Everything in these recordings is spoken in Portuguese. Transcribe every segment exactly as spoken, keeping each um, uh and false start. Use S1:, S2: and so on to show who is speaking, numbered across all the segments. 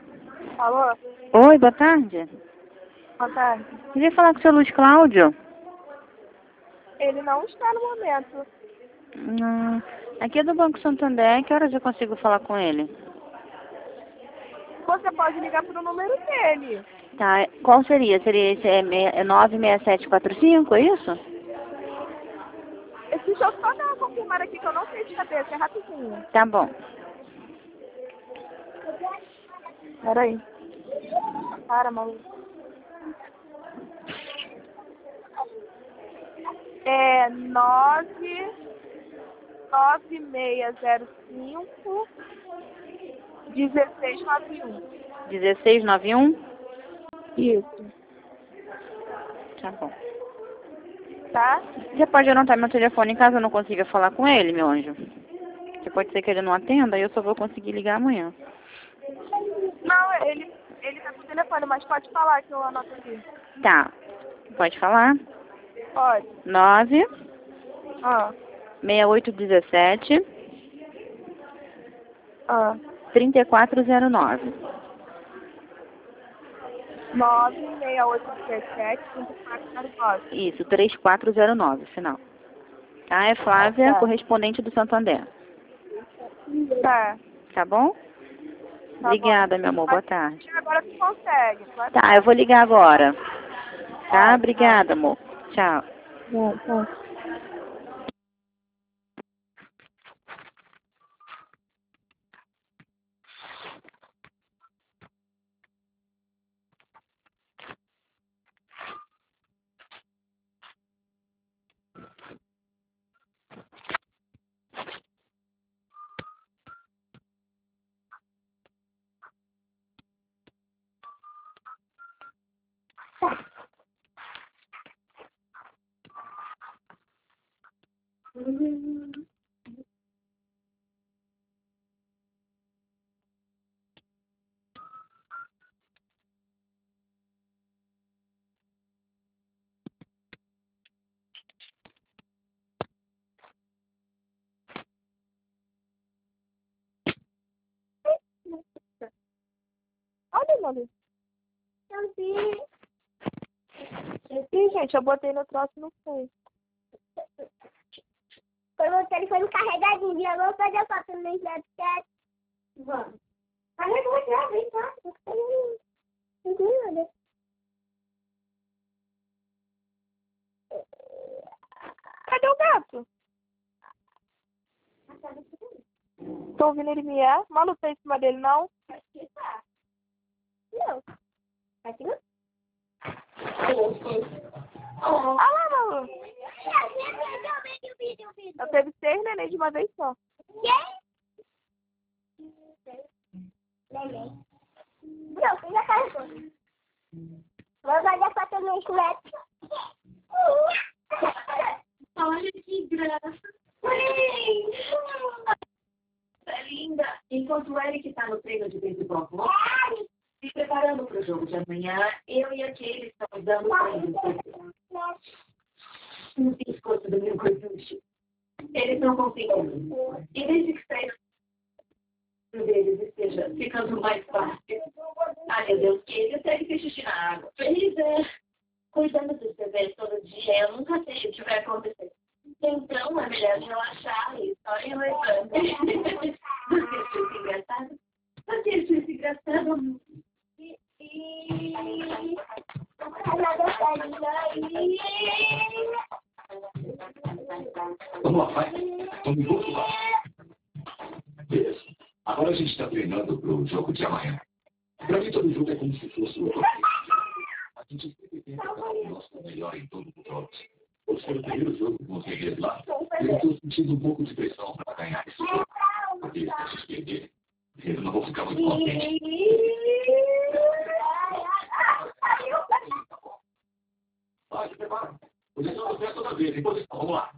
S1: Alô?
S2: Oi, boa tarde.
S1: Boa tarde.
S2: Queria falar com o seu Luiz Cláudio.
S1: Ele não está no momento.
S2: Hum, aqui é do Banco Santander, que horas eu consigo falar com ele?
S1: Você pode ligar para o número dele.
S2: Tá, qual seria? Seria esse é, meia- é nove seis sete quatro cinco, é isso?
S1: Esse deixa eu só dar uma confirmada aqui que eu não sei de cabeça, é rapidinho.
S2: Tá bom.
S1: Peraí. Para, maluco. É nove nove seis zero cinco dezesseis noventa e um.
S2: dezesseis noventa e um?
S1: Isso.
S2: Tá bom.
S1: Tá?
S2: Você pode anotar meu telefone caso eu não consiga falar com ele, meu anjo? Porque pode ser que ele não atenda e eu só vou conseguir ligar amanhã.
S1: Não, ele, ele tá com o telefone, mas pode falar que eu anoto aqui.
S2: Tá. Pode falar?
S1: Pode.
S2: nove
S1: Ah,
S2: seis oito um sete
S1: ah.
S2: três quatro zero nove.
S1: nove seis oito um sete cinco quatro zero nove.
S2: Isso, três quatro zero nove, final. Tá? É Flávia,
S1: Tá.
S2: correspondente do Santander.
S1: Tá.
S2: Tá bom?
S1: Tá
S2: Obrigada,
S1: bom.
S2: meu amor. Boa tarde.
S1: Agora tu consegue. Boa
S2: Tá, eu vou ligar agora. Tá?
S1: Tá,
S2: Obrigada, amor. Tchau.
S1: tá. Tá. Olha, mano. Eu vi. Ih, gente, eu botei no troço e não foi.
S3: Quando o telefone carregadinho, já vamos fazer foto no Snapchat? Vamos. Carregou já, vem cá. Não tem nada.
S1: Cadê o gato? Tô ouvindo ele miar. Malu tá em cima dele, não?
S3: Não. Aqui não?
S1: Ah lá, Malu. Eu teve seis neném de uma vez só.
S3: Neném. Não, já carregou. Vamos fazer foto no Snap.
S4: Olha que graça. É linda. Enquanto o Eric está no treino de beisebol, se preparando para o jogo de amanhã, eu e a Kaylee estamos dando treino. No pescoço do meu gorducho. Eles não conseguem. E desde que saíram deles esteja ficando mais fácil. Ai, meu Deus, Kaylee até que fez xixi na água. Feliz é. Cuidando dos bebês todo dia, eu nunca sei o que vai acontecer. Então, é melhor relaxar e só ir levando. Você achou isso engraçado? Você achou isso engraçado?
S3: E... e... Ela gostaria aí.
S5: Vamos lá, vai. Vamos junto lá. Beleza. Agora a gente está treinando para o jogo de amanhã. Para mim, todo jogo é como se fosse o outro. A gente sempre tenta dar o nosso melhor em todo o jogo. Por ser o primeiro jogo com os guerreiros lá, eu estou sentindo um pouco de pressão para ganhar esse jogo. Porque se a gente perder, eu não vou ficar muito contente. Vai, se prepara. Posição do pé toda vez, em posição. Vamos lá.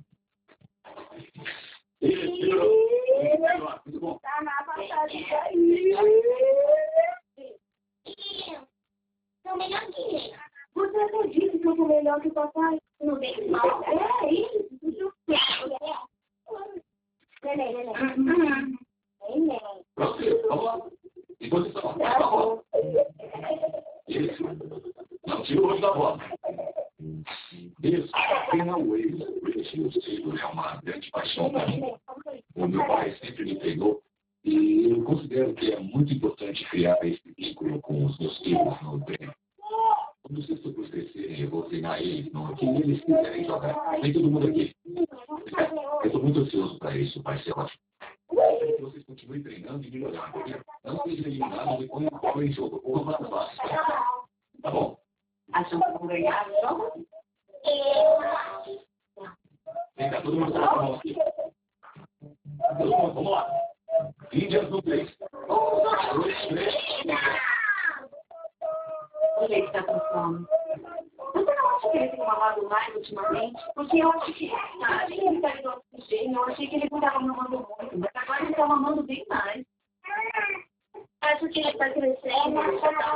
S5: Isso, melhorou. Muito bom.
S3: Tá na passagem aí. Sou melhor que ele.
S4: Você acredita que eu sou melhor que o papai?
S3: Não vem mal.
S4: É isso.
S3: Neném, neném.
S4: Uhum.
S3: Neném.
S5: Pronto, vamos lá. Em posição. Vamos lá. uma grande paixão para mim. O meu pai sempre me treinou e eu considero que é muito importante criar esse vínculo com os meus filhos no treino. Quando os seus filhos crescerem, eu vou treinar eles no que eles quiserem jogar. Nem todo mundo aqui. Eu estou muito ansioso para isso, vai ser ótimo. Que vocês continuem treinando e melhorando. Não sejam eliminados e ponham o pau em jogo. Ou vá fácil. Tá bom?
S4: Acham que vão ganhar, então?
S5: Vem cá, todo mundo coloca a mão aqui. Todo mundo, vamos lá. Índias no três. Um, dois, três.
S4: O que está com fome? Você não acha que ele tem mamado mais ultimamente? Porque eu acho que ah, achei que ele está indo ao oxigênio, eu achei que ele não estava mamando muito, mas agora ele está mamando bem mais. Acho que ele está crescendo, já está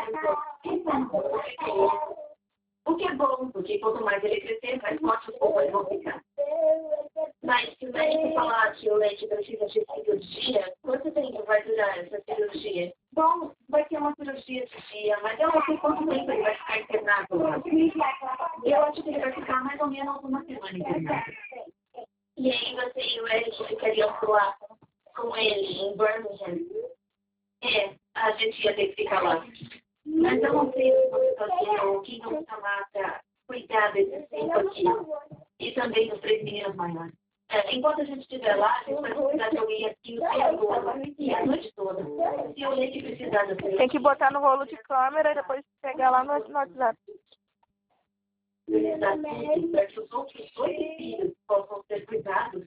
S4: crescendo. O que é bom, porque quanto mais ele crescer, mais forte os povos vão ficar. Mas se o médico falar que o leite precisa de cirurgia, quanto tempo vai durar essa cirurgia? Bom, vai ter uma cirurgia de dia, mas eu não sei quanto tempo ele vai ficar internado. Eu acho que ele vai ficar mais ou menos uma semana internado. E aí você e o Eric ficariam lá com ele em Birmingham? É, a gente ia ter que ficar lá. Mas eu não sei se você fazer ou quem vamos chamar para cuidar desse tempo aqui. E também dos três meninos maiores. É, enquanto a gente estiver lá, a gente vai precisar de alguém aqui o dia todo e a noite toda. Se eu ler que precisar da
S1: Tem que botar no rolo de câmera e depois pegar lá no, no WhatsApp.
S4: Precisar tudo para que os outros dois filhos possam ser cuidados.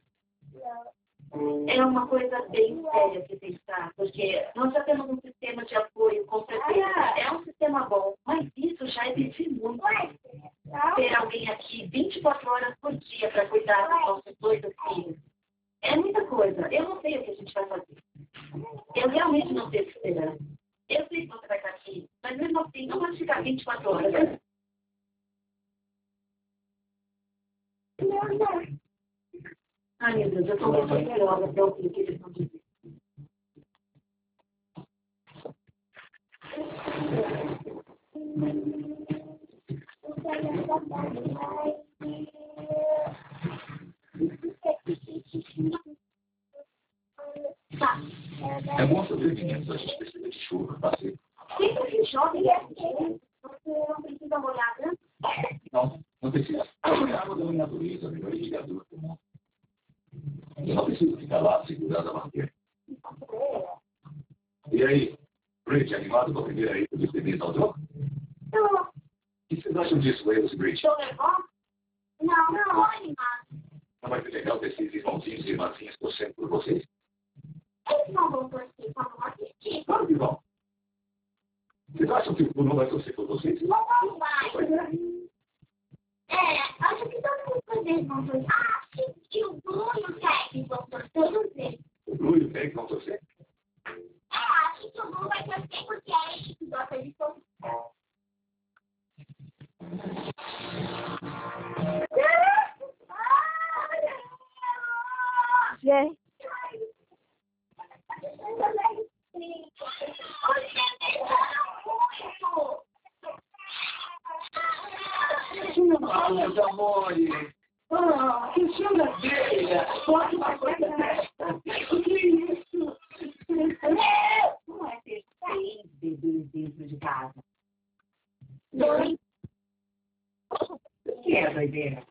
S4: É uma coisa bem séria que pensar, porque nós já temos um sistema de apoio, com certeza. É um sistema bom, mas isso já existe muito. Ter alguém aqui vinte e quatro horas por dia para cuidar dos nossos dois filhos. É muita coisa. Eu não sei o que a gente vai fazer. Eu realmente não sei o que esperar. Eu sei que você vai estar aqui, mas mesmo assim, não vai ficar vinte e quatro horas. Ai, meu Deus, eu estou muito ansiosa para ouvir o que eles vão dizer.
S5: É bom saber, meninos, a gente precisa de chuva, tá certo?
S4: Sempre que chove, você não precisa molhar, né?
S5: Não, não precisa. É a água da minha natureza, a melhor irrigadora do mundo. Eu não preciso ficar lá segurando a mangueira. E aí, Bridge, animado com a primeira ida dos bebês ao jogo?
S3: Não.
S5: O que vocês acham disso, Wales e Bridge?
S3: Estou nervosa? Não, não, animado.
S5: Não vai ser legal ter esses irmãozinhos e irmãzinhas torcendo por vocês?
S3: Eles não vão torcer, só vão assistir.
S5: Claro que vão. Vocês acham que o Bruno vai torcer por vocês?
S3: Não, não vai. É, acho que todo mundo deles vão torcer. Acho que o Bruno e o Ted vão torcer, não sei.
S5: O Bruno e o Peg vão torcer?
S3: É, acho que o Bruno vai torcer porque é ele que gosta de torcer.
S1: Gente.
S5: Ah, meus amores! Ah, que choradeira! Pode uma coisa dessa! O que é isso?
S4: Não é ter seis bebês dentro de casa.
S3: Dois.
S4: O que é, doideira?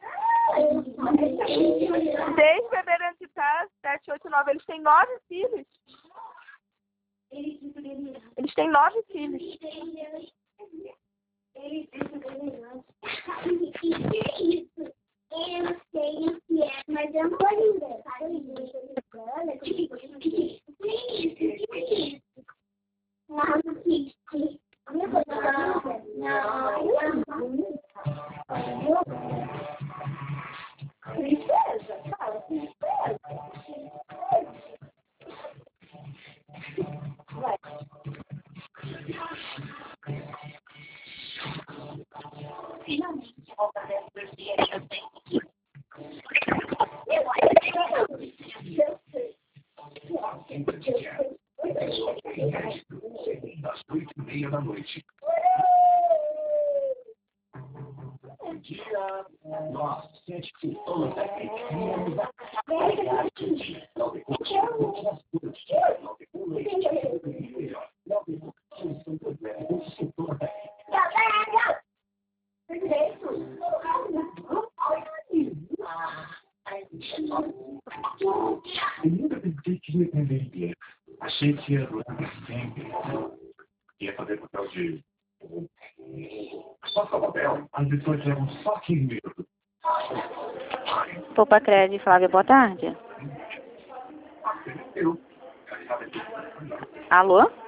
S1: Seis bebês dentro de casa, sete, oito, nove. Eles têm nove filhos. Eles têm nove filhos.
S3: Ele é isso. Eu não sei o que é, mas eu não vou lembrar. O que é isso? O que é isso? Não, que que não, não. Princesa, fala, princesa. Vai.
S4: Finalmente, eu vou fazer a cirurgia que eu tenho.
S3: Eu acho que eu sei.
S5: Às oito e meia da noite. dia. Nossa, sente que todos aqui. Eu nunca pensei que ia entender. Achei que ia durar sempre. Ia fazer papel de... Só com papel. As pessoas levam fucking medo.
S2: Poupa Crédito, Flávia, boa tarde.
S5: Eu.
S2: Alô?